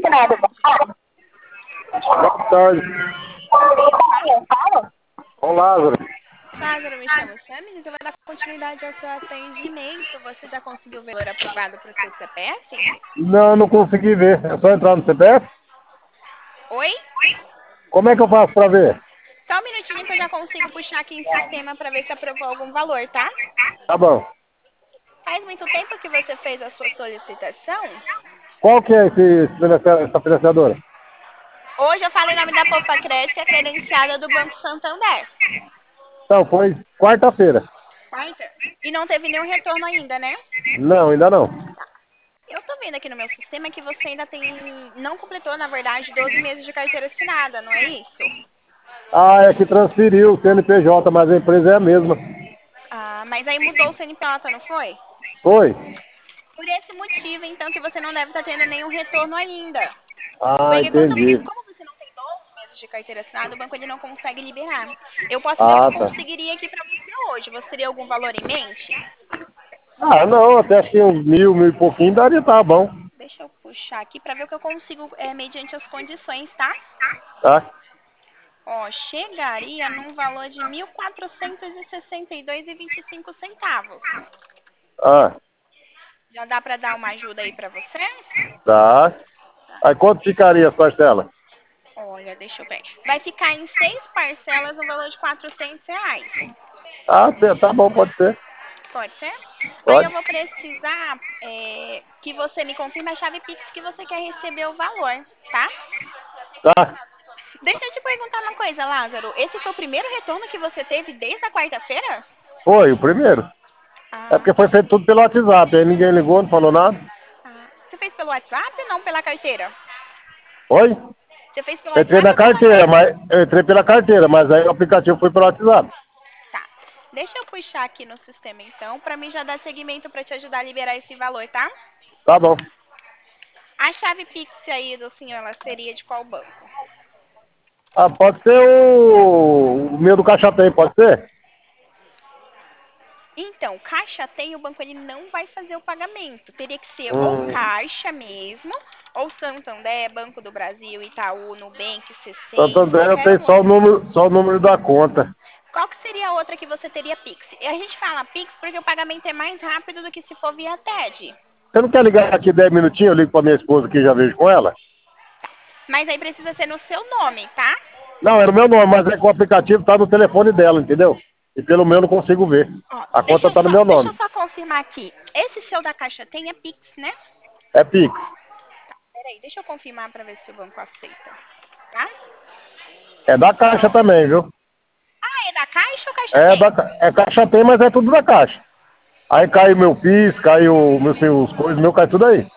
Boa tarde. Ô, Lázaro. Lázaro, me chama Sammy, eu vou dar continuidade ao seu atendimento. Você já conseguiu ver o valor aprovado para o seu CPF? Não, não consegui ver. É só entrar no CPF? Oi? Como é que eu faço pra ver? Só um minutinho que eu já consigo puxar aqui em sistema para ver se aprovou algum valor, tá? Tá bom. Faz muito tempo que você fez a sua solicitação? Qual que é essa financiadora? Hoje eu falo em nome da Poupa Cresce, a credenciada do Banco Santander. Então, foi quarta-feira. Quarta? E não teve nenhum retorno ainda, né? Não, ainda não. Eu tô vendo aqui no meu sistema que você ainda não completou, na verdade, 12 meses de carteira assinada, não é isso? Ah, é que transferiu o CNPJ, mas a empresa é a mesma. Ah, mas aí mudou o CNPJ, não foi? Foi? Por esse motivo, então, que você não deve estar tendo nenhum retorno ainda. Ah, Porque entendi. como você não tem 12 meses de carteira assinada, o banco ele não consegue liberar. Eu posso ver o que eu Ah, tá. conseguiria aqui pra você hoje. Você teria algum valor em mente? Ah, não, até acho que uns 1.000 e pouquinho daria, tá bom. Deixa eu puxar aqui pra ver o que eu consigo mediante as condições, tá? Tá? Ó, chegaria num valor de 1.462,25 centavos. Ah, Já dá pra dar uma ajuda aí pra você? tá. Aí quanto ficaria as parcelas? Olha, deixa eu ver. Vai ficar em 6 parcelas no valor de R$ 400. Ah, tá bom, pode ser. Pode ser? Aí eu Pode. vou precisar que você me confirme a chave Pix que você quer receber o valor, tá? Tá. Deixa eu te perguntar uma coisa, Lázaro. Esse foi o primeiro retorno que você teve desde a quarta-feira? Foi, o primeiro. É Ah, porque foi feito tudo pelo WhatsApp, aí ninguém ligou, não falou nada. Você fez pelo WhatsApp ou não pela carteira? Oi? Você fez pelo Eu entrei WhatsApp na ou pela carteira, carteira? mas eu entrei pela carteira, mas aí o aplicativo foi pelo WhatsApp. Tá. Deixa eu puxar aqui no sistema, então, pra mim já dar seguimento pra te ajudar a liberar esse valor, tá? Tá bom. A chave Pix aí do senhor, ela seria de qual banco? Ah, pode ser o meu do Caixa Tem, pode ser? Então, Caixa Tem, o banco ele não vai fazer o pagamento. Teria que ser ou Hum, Caixa mesmo, ou Santander, Banco do Brasil, Itaú, Nubank, C6, Santander eu qualquer tenho um outro. só o número da conta. Qual que seria a outra que você teria Pix? E a gente fala Pix porque o pagamento é mais rápido do que se for via TED. Você não quer ligar aqui 10 minutinhos? Eu ligo pra minha esposa que já vejo com ela? Mas aí precisa ser no seu nome, tá? Não, era o meu nome, mas é que o aplicativo tá no telefone dela, entendeu? E pelo meu eu não consigo ver. Ó, A conta tá no meu deixa eu nome. só confirmar aqui. Esse seu da Caixa Tem é Pix, né? É Pix. Peraí, deixa eu confirmar pra ver se o banco aceita, tá? É da Caixa também, viu? Ah, é da Caixa ou Caixa Tem? É Caixa Tem, mas é tudo da Caixa. Aí cai o meu PIS, cai os coisas, meu cai tudo aí.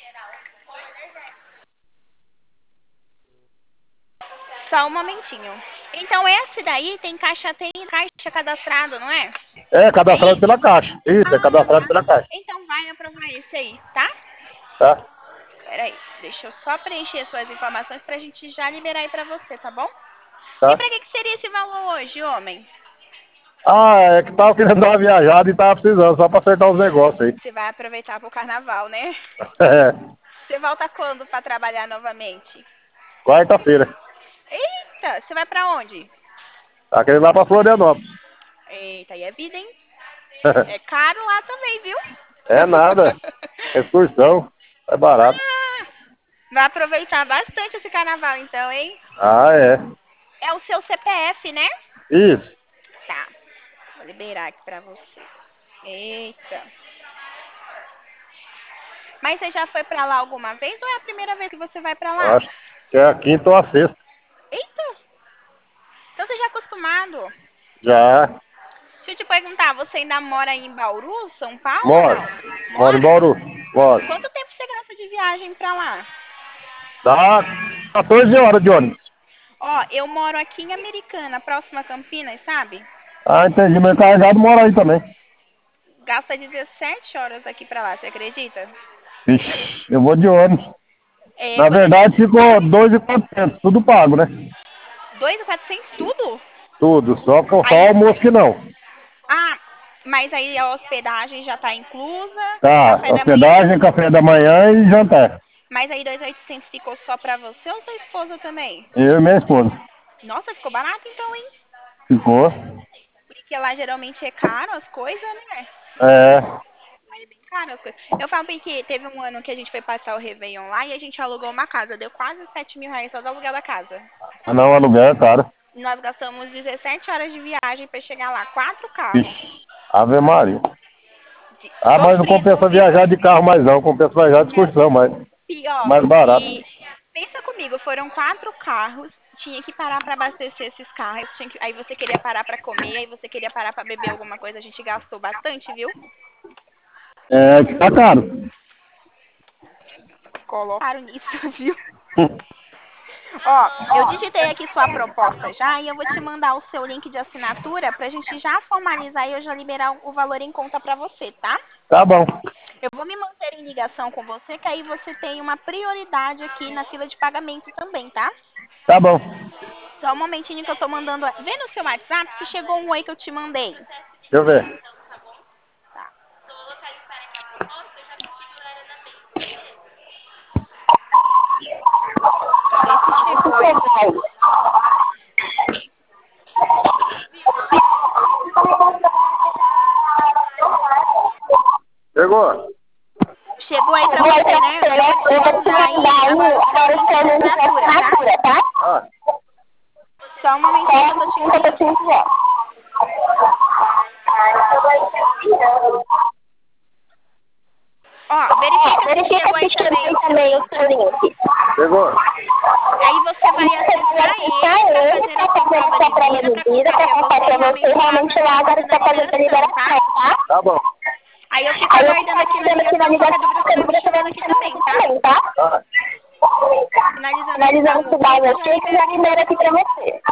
Só um momentinho. Então, esse daí tem Caixa Tem e Caixa cadastrado, não é? É É cadastrado isso? pela Caixa. Isso, é cadastrado Tá. pela Caixa. Então, vai aprovar esse aí, tá? Tá? Peraí, deixa eu só preencher as suas informações pra gente já liberar aí pra você, tá bom? E Tá? pra que seria esse valor hoje, homem? Ah, é que tava querendo dar uma viajada e tava precisando, só pra acertar os negócios aí. Você vai aproveitar pro carnaval, né? É, Você volta quando pra trabalhar novamente? quarta-feira. Eita, você vai pra onde? Tá querendo ir lá pra Florianópolis. Eita, aí é vida, hein? É caro lá também, viu? É nada. Excursão. É barato. Ah, vai aproveitar bastante esse carnaval, então, hein? Ah, é. É o seu CPF, né? Isso. Tá. Vou liberar aqui pra você. Eita. Mas você já foi pra lá alguma vez ou é a primeira vez que você vai pra lá? Acho que é a quinta ou a sexta. Eita. Então você já é acostumado. Já. Deixa eu te perguntar, você ainda mora aí em Bauru, São Paulo ou Moro. não? Moro em Mora? Bauru. Moro. Quanto tempo você gasta de viagem pra lá? Dá 14 horas de ônibus. Ó, eu moro aqui em Americana, próxima a Campinas, sabe? Ah, entendi. Meu encarregado mora aí também. Gasta 17 horas aqui pra lá, você acredita? Vixe, eu vou de ônibus. É, Na você tem verdade, ficou 2.400, tudo pago, né? 2.400 tudo? Tudo, só Aí, almoço que não. ah, mas aí a hospedagem já tá inclusa, Tá, café da manhã. hospedagem, café da manhã e jantar. Mas aí 2.800 ficou só pra você ou sua esposa também? Eu e minha esposa. Nossa, ficou barato então, hein? Ficou? Porque lá geralmente é caro as coisas, né? É. Aí é bem caro as coisas. Eu falo que teve um ano que a gente foi passar o Réveillon lá e a gente alugou uma casa. Deu quase 7 mil reais só do aluguel da casa. Não, aluguel é caro. Nós gastamos 17 horas de viagem pra chegar lá. 4 carros. Ixi, Ave Maria. Ah, mas não Sofrido, compensa viu? viajar de carro mais não, compensa viajar de Não. excursão, mas Pior. mais barato. E pensa comigo, foram 4 carros. Tinha que parar pra abastecer esses carros. Aí você queria parar pra comer, aí você queria parar pra beber alguma coisa. A gente gastou bastante, viu? É, que tá caro. Colocaram nisso, viu? Ó, eu digitei aqui sua proposta já e eu vou te mandar o seu link de assinatura pra gente já formalizar e eu já liberar o valor em conta pra você, tá? Tá bom. Eu vou me manter em ligação com você, que aí você tem uma prioridade aqui na fila de pagamento também, tá? Tá bom. Só um momentinho que eu tô mandando. Vê no seu WhatsApp se chegou um oi que eu te mandei. Deixa eu ver. Tá. Vê se chegou aí. Chegou? Chegou aí pra você, né? Eu vou te mandar aí agora o seu link de assinatura, tá? Ah, Só um momentinho que eu tô te enviando. Ó, verifica se chegou aí também o seu link. chegou. Aí você vai acessar ele pra fazer a sua prova de vida, pra contar que é você realmente lá agora está fazendo a liberação, tá? Tá bom. Aí eu fico aguardando aqui na ligação, qualquer dúvida você vai me chamando aqui também, tá? Ah, Finalizando aqui dar um ok, eu já libero aqui pra você.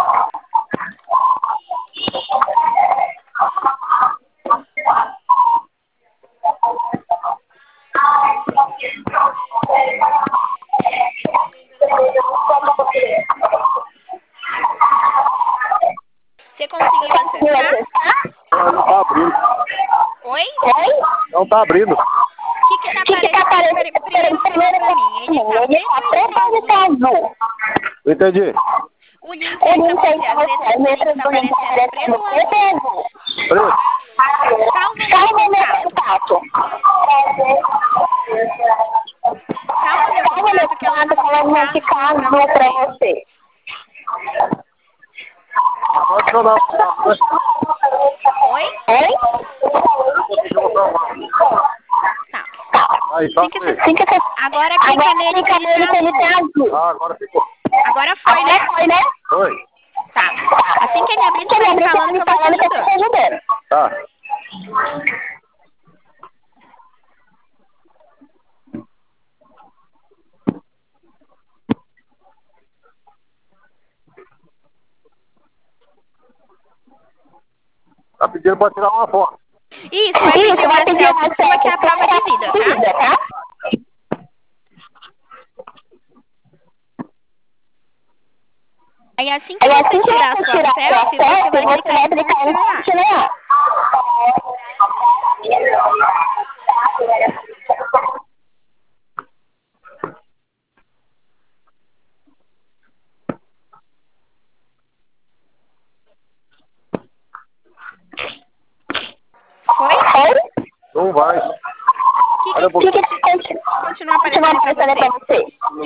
Você conseguiu acessar? não tá abrindo. Oi? Não tá abrindo. O que tá aparecendo? Primeiro fala pra mim, ele tá preto ou ele tá azul? Não entendi. O link aí pra você, as letras do link tá aparecendo preto ou azul? Preto. Salva meu contato. Salva meu contato que elas vão ficar azul pra você. Pode jogar. Oi? Tá. Aí, tá. Agora clica nele que ele tá azul. Ah, agora ficou. Agora foi, né? Oi. Tá. Assim que ele abrir, você vai me falando que eu vou te ajudando. Tá. Tá pedindo pra tirar uma foto. Isso, vai pedir uma selfie sua que é a prova de vida, tá? Aí assim que você tirar a sua selfie, você vai clicar em continuar. Foi? Não vai. O que continua aparecendo pra você?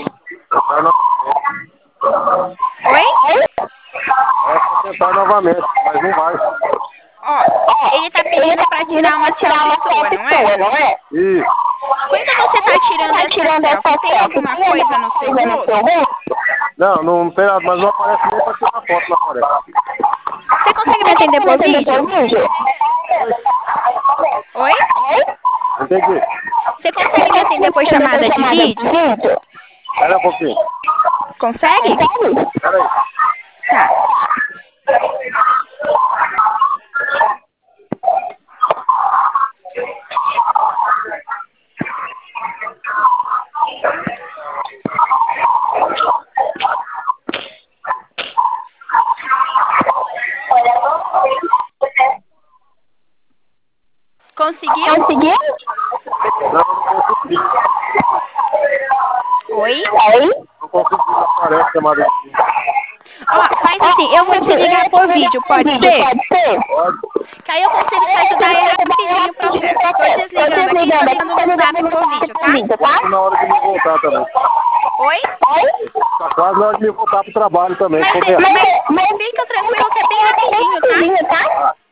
Oi? É tentar novamente, mas não vai. Ó, ele tá pedindo pra tirar uma selfie sua, não é? Isso. Quando você tá tirando essa selfie, tem alguma coisa no seu rosto? Não, não tem nada, mas não aparece nem pra tirar foto, não aparece. Você consegue me atender por vídeo? Oi? Entendi. Você consegue me atender por chamada de vídeo? Espera um pouquinho. Consegue? Espera aí. Tá. Conseguiu? Não consegui. Não consigo ver, não aparece chamada. Ó, faz assim, eu vou te ligar por vídeo, pode ser? Pode. Que aí eu consigo te ajudar aí rapidinho o processo. Tô desligando aqui, tô ligando no WhatsApp por vídeo, tá? Tá na hora de me voltar também. Oi? Tá quase na hora de me voltar pro trabalho também. Mas fica tranquilo que é bem rapidinho, tá?